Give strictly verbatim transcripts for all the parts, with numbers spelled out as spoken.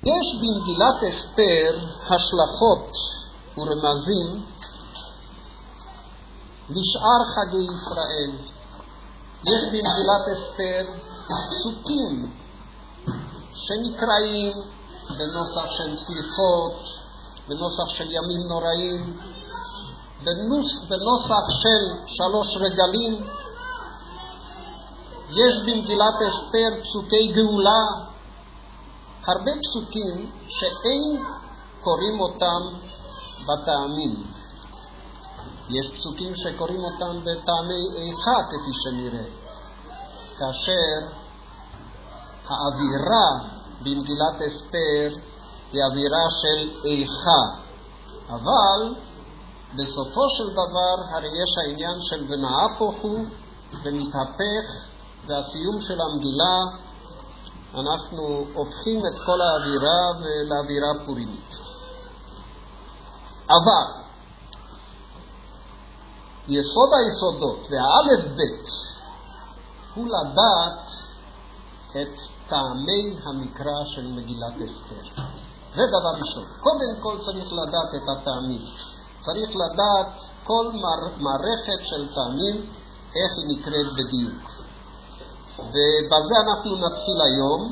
יש במגילת אסתר השלכות ורמזים לשאר חגי ישראל. יש במגילת אסתר פסוקים שנקראים בנוסח של סליחות, בנוסח של ימים נוראים, בנוס, בנוסח של שלוש רגלים. יש במגילת אסתר פסוקי גאולה, הרבה פסוקים שאין קוראים אותם בטעמים. יש פסוקים שקוראים אותם בטעמי איכה, כפי שנראה, כאשר האווירה במגילת אסתר היא אווירה של איכה. אבל בסופו של דבר הרי יש העניין של ונעפוך הוא ומתהפך, והסיום של המגילה אנחנו הופכים את כל האווירה לאווירה פורימית. אבל יסוד היסודות והאלף בית הוא לדעת את טעמי המקרא של מגילת אסתר. זה דבר ראשון. קודם כל צריך לדעת את הטעמים. צריך לדעת כל מערכת של טעמים, איך היא נקראת בדיוק. ובזה אנחנו נתחיל היום.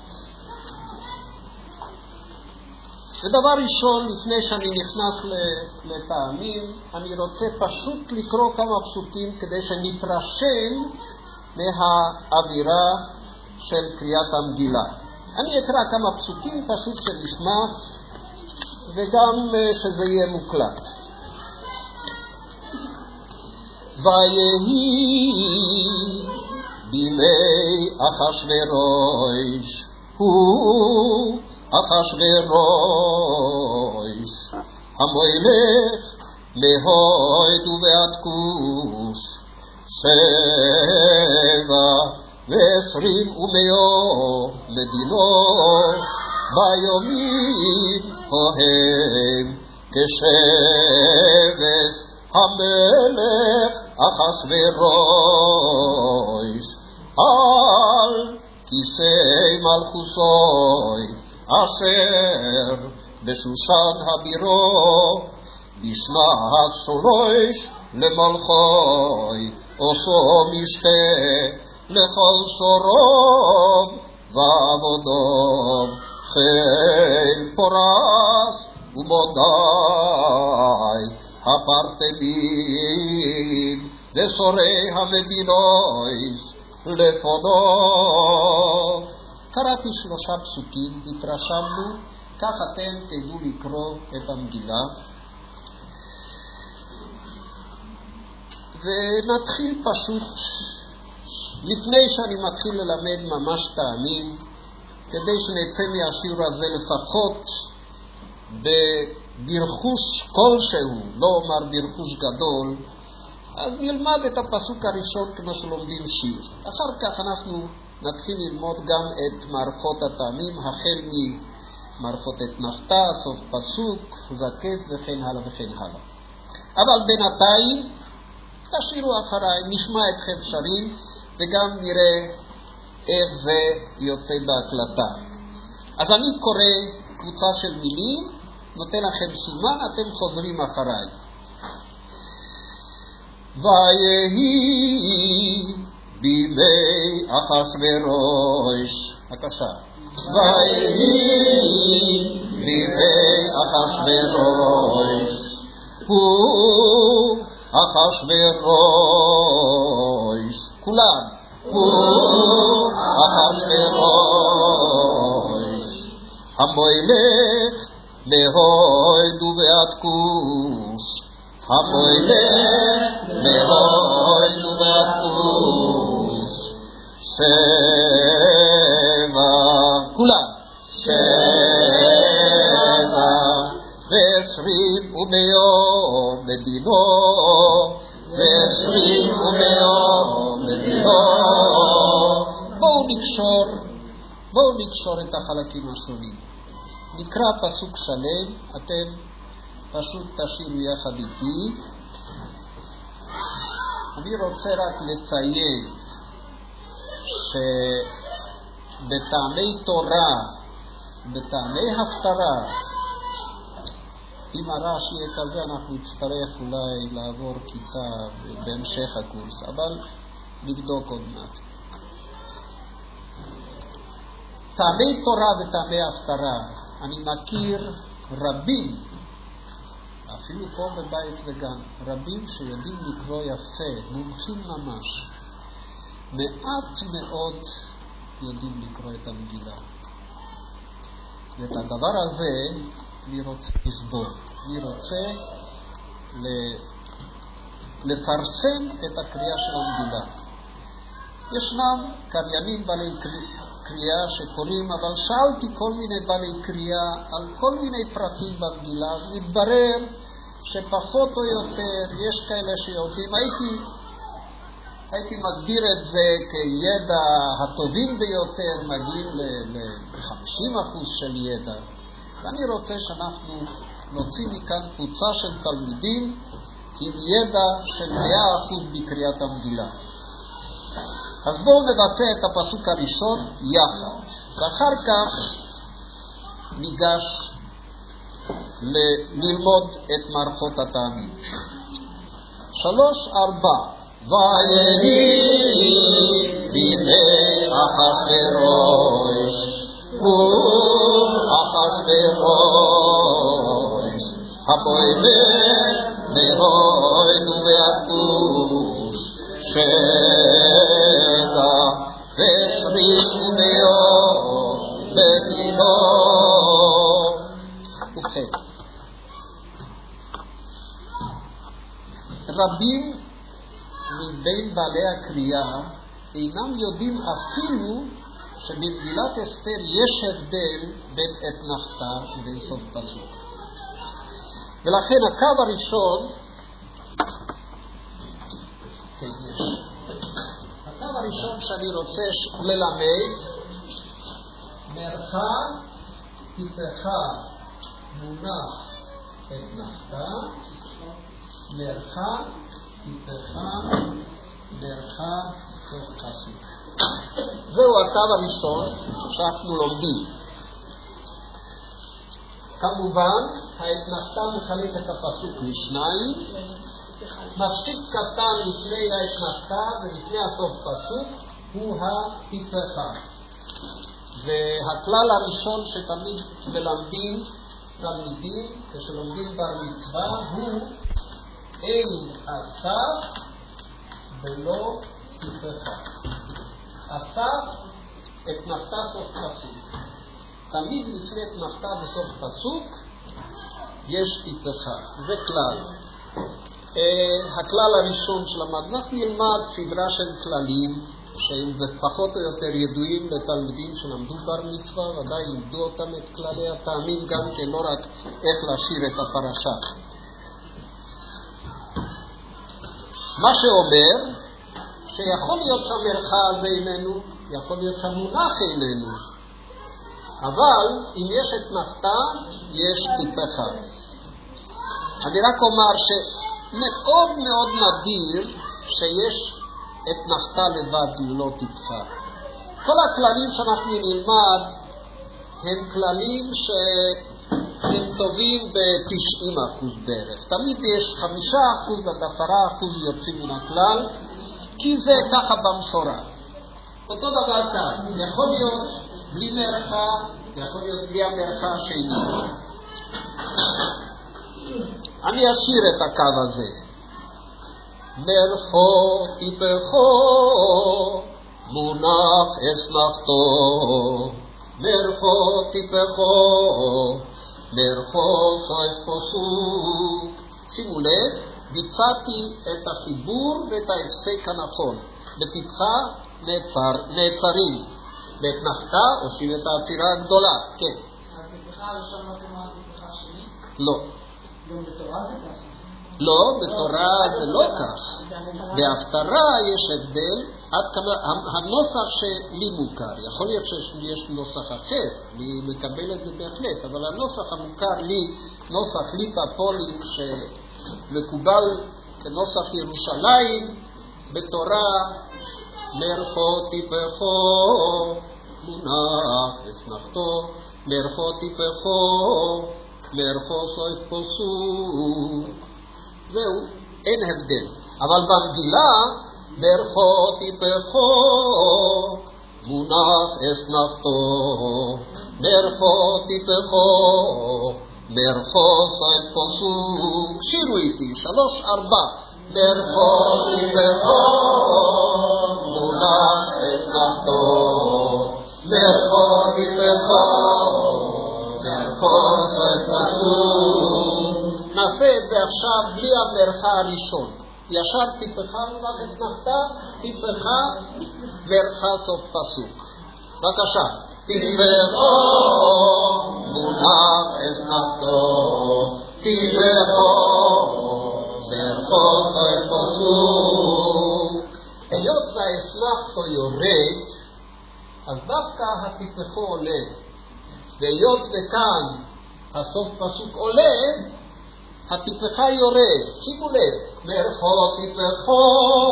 ודבר ראשון, לפני שאני נכנס לטעמים, אני רוצה פשוט לקרוא כמה פסוקים כדי שנתרשם מהאווירה של קריאת המגילה. אני אקרא כמה פסוקים פשוט שנשמע וגם שזה יהיה מוקלט. ויהי בימי אחשוורוש, הוא אחשוורוש המלך מהוד ועד כוש, שבע ועשרים ומאו מדינות ביומים ההם כשבס המלך אחשוורוש על כיסא מלכוסוי אשר בשושן הבירו בשנת שלוש למלכוי עושו משתה לכל סורום ועבודום חיל פורס ומודי הפרטמים וסורי המדינויס לפונו. קראתי שלושה פסוקים, התרשמנו, כך אתם תדעו לקרוא את המגילה. ונתחיל פשוט, לפני שאני מתחיל ללמד ממש טעמים, כדי שנצא מהשיעור הזה לפחות ברכוש כלשהו, לא אומר ברכוש גדול, אז נלמד את הפסוק הראשון כמו שלומדים שיר. אחר כך אנחנו נתחיל ללמוד גם את מערכות הטעמים, החל ממערכות אתנחתא, סוף פסוק, זקף וכן הלאה וכן הלאה. אבל בינתיים תשאירו אחריי, נשמע אתכם שרים וגם נראה איך זה יוצא בהקלטה. אז אני קורא קבוצה של מילים, נותן לכם סימן, אתם חוזרים אחריי. ויהי בימי אחשוורוש, בבקשה. ויהי בימי אחשוורוש, הוא אחשוורוש, כולם, הוא אחשוורוש המלך מהוד ועד כוש, המלך מהוד ועד כוש, שבע, כולם, שבע ועשרים ומאו מדינות, ועשרים ומאו מדינות. בואו נקשור, בואו נקשור את החלקים השונים. נקרא פסוק שלם, אתם פשוט תשאירו יחד איתי. אני רוצה רק לציין שבטעמי תורה בטעמי הפטרה, אם הרעש יהיה כזה אנחנו נצטרך אולי לעבור כיתה בהמשך הקורס, אבל נבדוק עוד מעט. טעמי תורה וטעמי הפטרה, אני מכיר רבים, אפילו פה בבית וגם, רבים שיודעים לקרוא יפה, מומחים ממש. מעט מאוד יודעים לקרוא את המגילה. ואת הדבר הזה אני רוצה לסבור. אני רוצה לפרסם את הקריאה של המגילה. ישנם קריינים בעלי קריאה שקוראים, אבל שאלתי כל מיני בעלי קריאה על כל מיני פרטים במגילה, ומתברר שפחות או יותר יש כאלה שיודעים. הייתי, הייתי מגדיר את זה כידע הטובים ביותר, מגיעים ל-חמישים אחוז של ידע. ואני רוצה שאנחנו נוציא מכאן קבוצה של תלמידים עם ידע של מאה אחוז בקריאת המגילה. אז בואו נבצע את הפסוק הראשון יחד, ואחר כך ניגש ללמוד את מערכות הטעמים. שלוש, ארבע. ויהי בימי אחשוורוש ואחשוורוש הפועל מהוד ובהכוש שתא וחריש ומאור בגינו. ובכן, רבים מבין בעלי הקריאה אינם יודעים אפילו שבמגילת אסתר יש הבדל בין אתנחתא ובין סוף פסוק. ולכן הקו הראשון, כן, יש. הקו הראשון שאני רוצה ללמד, מרחק תפחה מונח אתנחתא, מרחק תפחה מרחק סוף פסוק. זהו הקו הראשון שאנחנו לומדים. כמובן, האתנחתא מחלק את הפסוק לשניים, מפסיק קטן לפני האתנחתא ולפני הסוף פסוק הוא התפחה. והכלל הראשון שתמיד מלמדים תלמידים כשלומדים בר מצווה הוא אין אסף ולא תפחה. אסף אתנחתא סוף פסוק. תמיד לפני אתנחתא וסוף פסוק יש תפחה. זה כלל. Uh, הכלל הראשון שלמד. אנחנו נלמד סדרה של כללים שהם פחות או יותר ידועים לתלמידים שלמדו בר מצווה, ודאי לימדו אותם את כללי הטעמים גם כן, לא רק איך להשאיר את הפרשה. מה שאומר שיכול להיות שהמרחק הזה איננו, יכול להיות שהמונח איננו, אבל אם יש אתנחתא יש תפחה. אני רק אומר שמאוד מאוד נדיר שיש אתנחתא לבד לא תפחה. כל הכללים שאנחנו נלמד הם כללים שהם טובים ב-תשעים אחוז בערך. תמיד יש חמישה אחוז עד עשרה אחוז יוצאים מן הכלל, כי זה ככה במסורה. אותו דבר כאן, יכול להיות בלי מרחק, יכול להיות בלי המרחק השני. אני אשאיר את הקו הזה. מרחו תפחו מונח אסנחתו, מרחו תפחו מרחו סוף פסוק. שימו לב, ביצעתי את החיבור ואת ההפסק הנכון. בתפחה נעצר, נעצרים. בהתנחתה עושים את העצירה הגדולה. כן. התפחה הראשון לא כמו התפחה השני? לא. גם בתורה זה ככה? לא, בתורה זה לא כך. בהפטרה יש הבדל עד כמה, הנוסח שלי מוכר, יכול להיות שיש נוסח אחר, אני מקבל את זה בהחלט, אבל הנוסח המוכר לי, נוסח ליטא פולים שמקובל כנוסח ירושלים, בתורה מרחו תפחו מונח אסנחתו מרחו טיפחו, מרחו סוף פסוק. זהו, אין הבדל. אבל במגילה, מרחו טיפחו, מונח אסנחתו, מרחו טיפחו, מרחו סוף פסוק. שירו איתי, שלוש ארבע. מרחו טיפחו, מונח אסנחתו, מרחו טיפחו, מרחו סוף פסוק. נעשה את זה עכשיו בלי המרחה הראשון. ישר טיפחה לך את נחתה, טיפחה, מרחה סוף פסוק. בבקשה. טיפחו, מונח אסנחתו, טיפחו, מרחו סוף פסוק. היות והאסנחתו יורד, אז דווקא הטיפחו עולה. והיות וכאן הסוף פסוק עולה, הטיפחה יורד. שימו לב, מרחו טיפחו,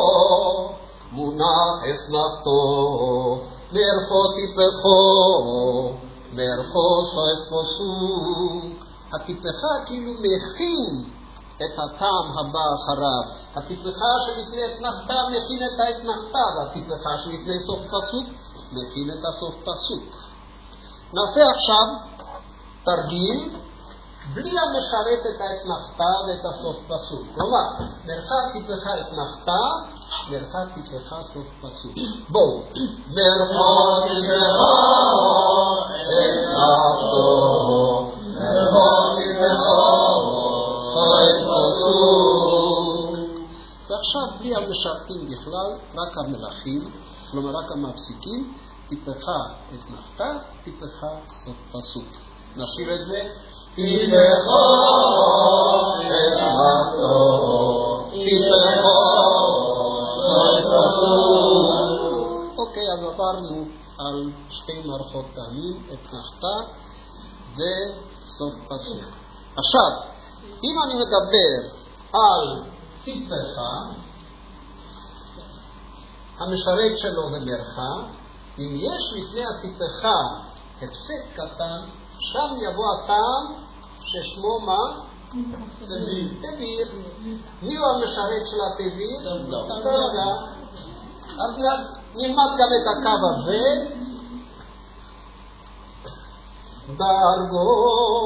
מונח אסנחתו, מרחו טיפחו, מרחו סוף פסוק. הטיפחה כאילו מכין את הטעם הבא אחריו. הטיפחה שלפני אתנחתה מכין את האתנחתה, והטיפחה שלפני סוף פסוק מכין את הסוף פסוק. נעשה עכשיו תרגיל בלי המשרת את האתנחתה ואת הסוף פסוק. כלומר, מרחק טיפחה אתנחתה, מרחק טיפחה סוף פסוק. בואו. מרחק טיפחה אתנחתו, מרחק טיפחה סוף פסוק. ועכשיו בלי המשרתים בכלל, רק המלכים, כלומר רק המפסיקים, טיפחה אתנחתה, טיפחה סוף פסוק. נשאיר את זה. טיפחו אתנחתו, טיפחו סוף פסוק. אוקיי, אז עברנו על שתי מערכות טעמים, אתנחתה וסוף פסוק. עכשיו, אם אני מדבר על טיפחה, המשרת שלו זה מרחה. אם יש לפני הטיפחה הפסק קטן, שם יבוא הטעם ששמו מה? תביר. תביר. מי הוא המשרת של התביר? לא. רגע. אז נלמד גם את הקו הזה. דרגו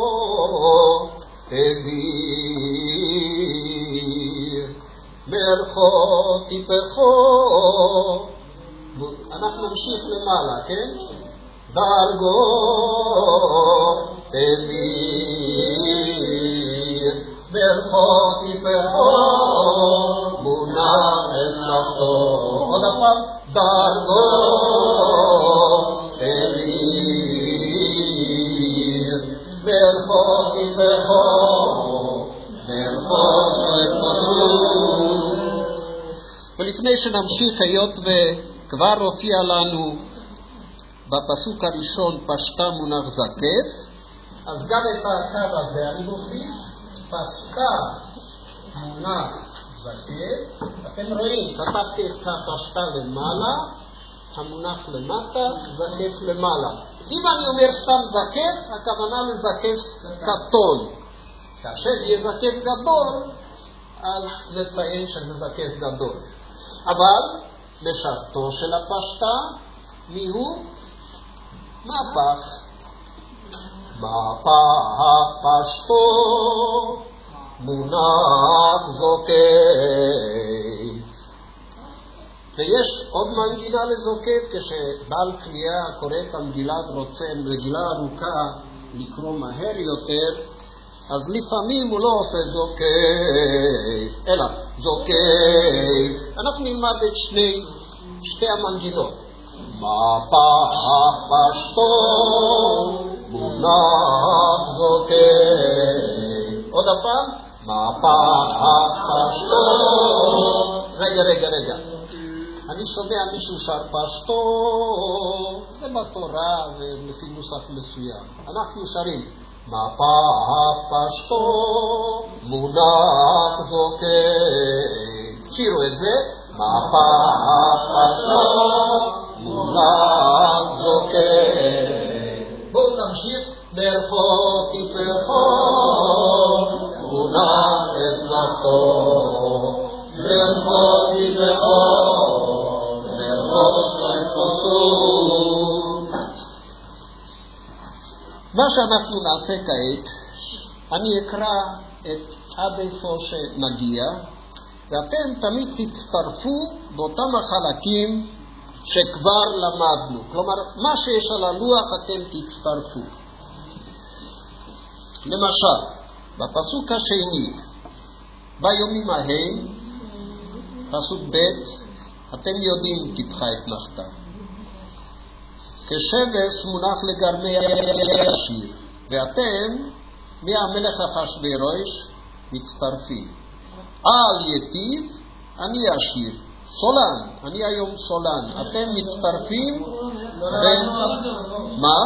תביר, מרחו טיפחו. אנחנו נמשיך למעלה, כן? דרגו תביר, מרחו טיפחו, מונח אסנחתו. עוד הפעם, דרגו תביר, מרחו טיפחו, מרחו סוף פסוק. ולפני שנמשיך, היות וכבר הופיע לנו בפסוק הראשון פשטה מונח זקף, אז גם את הקו הזה אני מוסיף, פשטה מונח זקף. אתם רואים, כתבתי את הפשטה למעלה, המונח למטה, זקף למעלה. אם אני אומר סתם זקף, הכוונה לזקף קטון. כאשר יהיה זקף גדול, אז נציין שזה זקף גדול. אבל משרתו של הפשטה, מי הוא? מהפך. מהפך פשטו, מונח זוקף. ויש עוד מנגינה לזוקף, כשבעל קריאה קורא את המגילה ורוצה מגילה ארוכה לקרוא מהר יותר, אז לפעמים הוא לא עושה זוקף, אלא זוקף. אנחנו נלמד את שני, שתי המנגינות. מהפך פשטו, מונח זוקף. עוד הפעם, מהפך פשטו. רגע, רגע, רגע. אני שומע מישהו שר פשטו, זה בתורה ולפי נוסח מסוים. אנחנו שרים. מהפך פשטו, מונח זוקף. שירו את זה. מהפך פשטו, מונח זוקף. בואו נמשיך. ברחוב תפרחוב, מונח אזרחו, ברחוב תפרחוב, ברחוב ספוסות. מה שאנחנו נעשה כעת, אני אקרא את עד איפה שנגיע, ואתם תמיד תצטרפו באותם החלקים שכבר למדנו. כלומר, מה שיש על הלוח אתם תצטרפו. למשל, בפסוק השני, ביומים ההם, פסוק ב', אתם יודעים תפחה את נחתה. כשבס מונח לגרמי השיר, ואתם, מהמלך אחשוורוש, מצטרפים. על יתיב, אני אשיר. סולן, אני היום סולן. אתם מצטרפים? מה?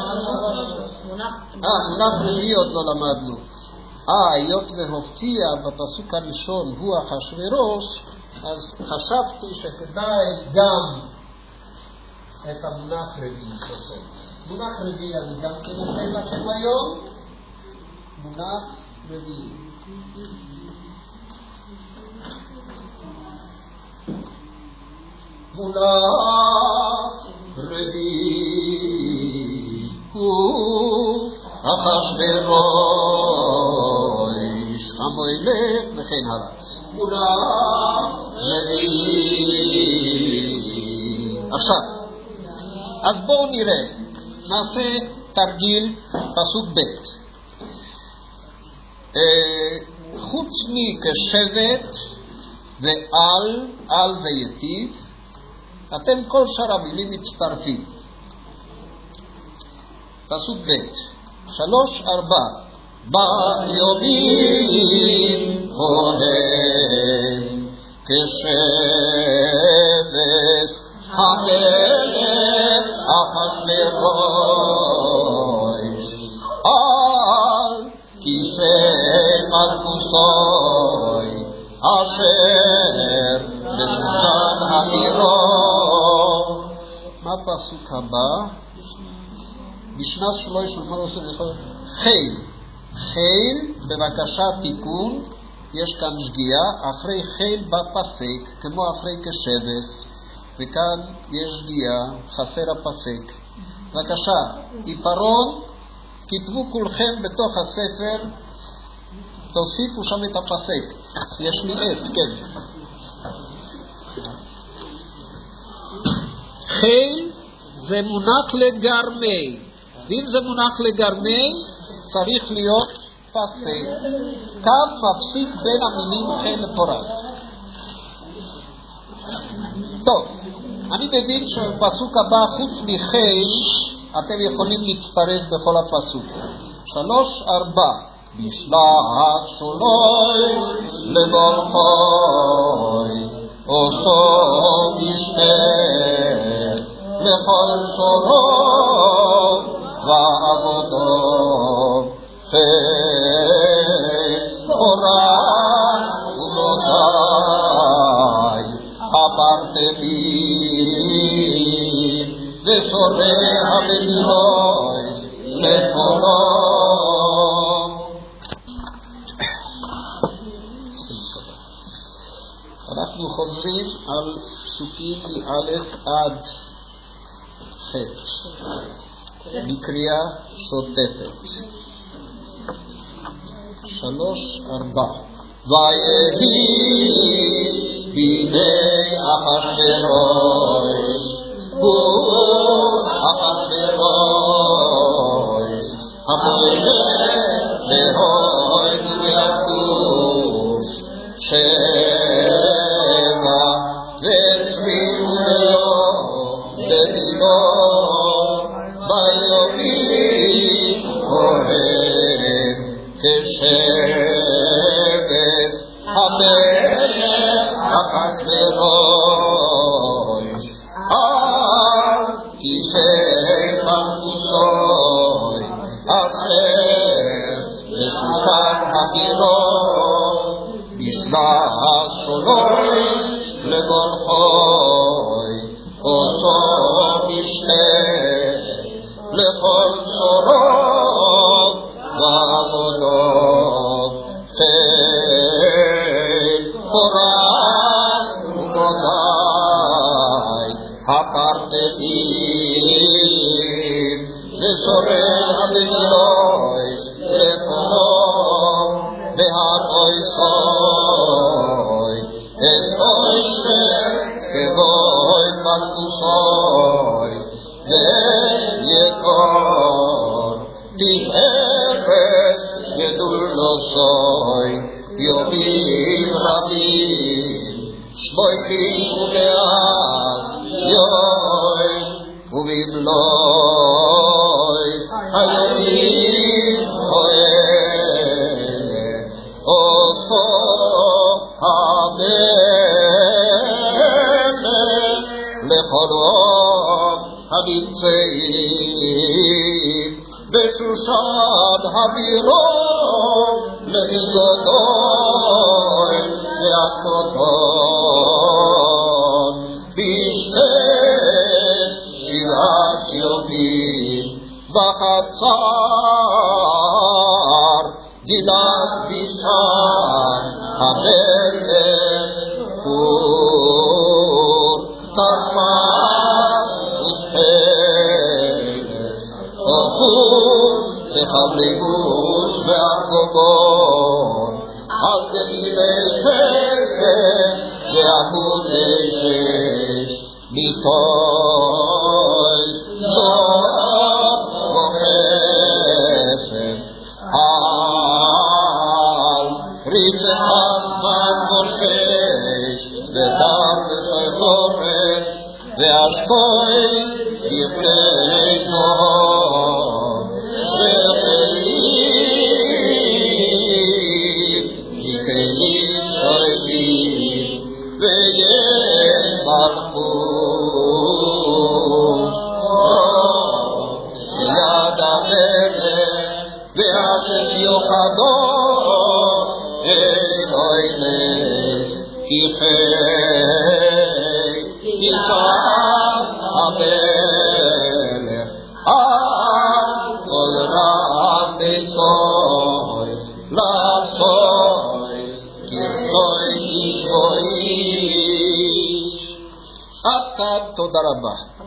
אה, מונח רביעי עוד לא למדנו. אה, היות והופיע בפסוק הראשון הוא אחשוורוש, אז חשבתי שכדאי גם את המונח רביעי. מונח רביעי אני גם כנותן לכם היום. מונח רביעי. מונח רביעי הוא אחשוורוש המלך וכן הלאה. מונח רביעי. עכשיו, אז בואו נראה, נעשה תרגיל פסוק ב'. חוץ מכשבט ועל, על זה יתיב, אתם כל שאר המילים מצטרפים. פסוק ב' שלוש ארבע ביומים ההם כשבס המלך אחשוורוש על כיסא מלכותו אשר בשושן הבירו. מה הפסוק הבא? בשנת שלוש חיל. חיל, בבקשה תיקון, יש כאן שגיאה, אחרי חיל בפסק, כמו אחרי כשבס, וכאן יש שגיאה, חסר הפסק. בבקשה, עיפרון, כתבו כולכם בתוך הספר, תוסיפו שם את הפסק. יש לי עת, כן. חיל זה מונח לגרמי, ואם זה מונח לגרמי צריך להיות פסק. כאן מפסיק בין המילים חיל לפורז. טוב, אני מבין שבפסוק הבא חוץ מחיל אתם יכולים להצטרף בכל הפסוק. שלוש ארבע בשלח שלוש לברכוי עושו משנה לכל שורו ועבודו חיל אורי ובנותי הפרטמים ושורי המדינוי לפורו. אנחנו חוזרים על פסוקים מאלף עד ח' בקריאה שוטפת. שלוש ארבע ויהי בידי אחשוורוש הוא אחשוורוש המלך להוד ויחוש שבע והצביעו לו לדינו ביומים ההם כשבס המלך אחשוורוש על כיסא מלכותו אשר בשושן הבירו בשנת שלוש לברכוי עושו משנה לכל שורו ועבודו חיל פורח ובודי הפרדתים ושורר המגילוי לפונו בהר אוי סוי את אוי שר כבוי מלכוסוי ויקור תפארת גדולוסוי יומים רבים שבויכים ומאז יוי ובמלוי היומים אוהלה אותו המלך לכלום הנמצאים בשושן הבירו לגדול והקוטון בשני שבעת יומים בחצר גילת בישן המלך פור תרפס ותחלס אופור תחבליגות והקובון על דמילי חסד ועמודי שש מתוי זוהר וחסד על ריצחת מן ושש ודם וסחורת והשכוי יפלי נור וחיים יקלים שוילים ויש מלכות יד המלך והשם יוחדו אלוהי נס כי חי יצחק המלך על כל רב בסוי לסוי כרסוי תשבוי. עד כאן, תודה רבה.